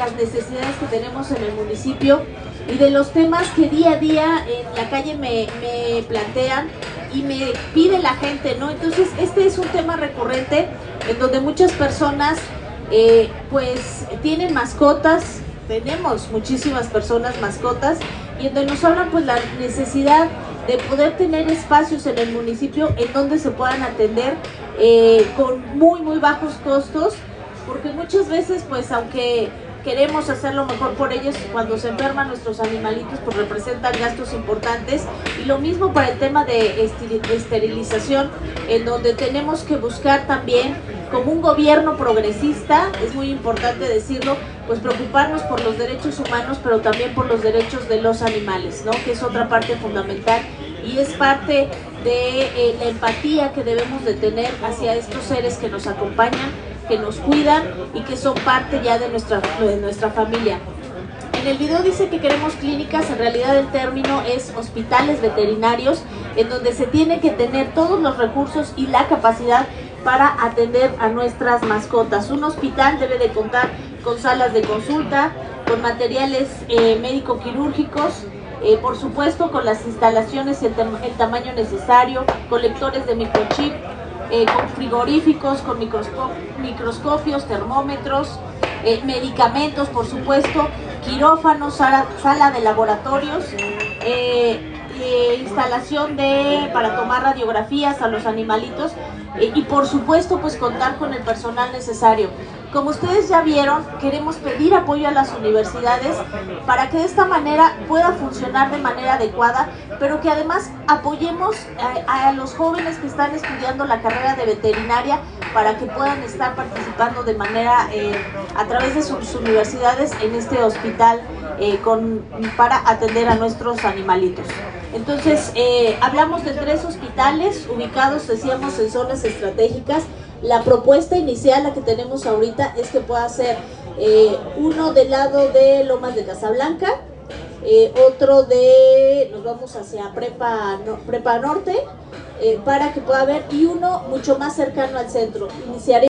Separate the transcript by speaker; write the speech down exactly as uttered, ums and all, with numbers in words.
Speaker 1: las necesidades que tenemos en el municipio y de los temas que día a día en la calle me, me plantean y me pide la gente, ¿no? Entonces este es un tema recurrente en donde muchas personas eh, pues tienen mascotas, tenemos muchísimas personas mascotas y en donde nos hablan pues la necesidad de poder tener espacios en el municipio en donde se puedan atender eh, con muy muy bajos costos, porque muchas veces pues aunque queremos hacer lo mejor por ellos, cuando se enferman nuestros animalitos pues representan gastos importantes, y lo mismo para el tema de esterilización, en donde tenemos que buscar también, como un gobierno progresista, es muy importante decirlo, pues preocuparnos por los derechos humanos, pero también por los derechos de los animales, ¿no? Que es otra parte fundamental y es parte de eh, la empatía que debemos de tener hacia estos seres que nos acompañan, que nos cuidan y que son parte ya de nuestra, de nuestra familia. En el video dice que queremos clínicas, en realidad el término es hospitales veterinarios, en donde se tiene que tener todos los recursos y la capacidad para atender a nuestras mascotas. Un hospital debe de contar con salas de consulta, con materiales eh, médico-quirúrgicos, eh, por supuesto con las instalaciones y el, el tamaño necesario, con lectores de microchip, eh, con frigoríficos, con microsco microscopios, termómetros, eh, medicamentos, por supuesto, quirófanos, sala, sala de laboratorios, eh, Eh, instalación de para tomar radiografías a los animalitos eh, y por supuesto pues contar con el personal necesario. Como ustedes ya vieron, queremos pedir apoyo a las universidades para que de esta manera pueda funcionar de manera adecuada, pero que además apoyemos a, a los jóvenes que están estudiando la carrera de veterinaria para que puedan estar participando de manera eh, a través de sus universidades en este hospital eh, con, para atender a nuestros animalitos. Entonces, eh, hablamos de tres hospitales ubicados, decíamos, en zonas estratégicas. La propuesta inicial, la que tenemos ahorita, es que pueda ser eh, uno del lado de Lomas de Casablanca, eh, otro de, nos vamos hacia Prepa, no, Prepa Norte, eh, para que pueda haber, y uno mucho más cercano al centro. Iniciaré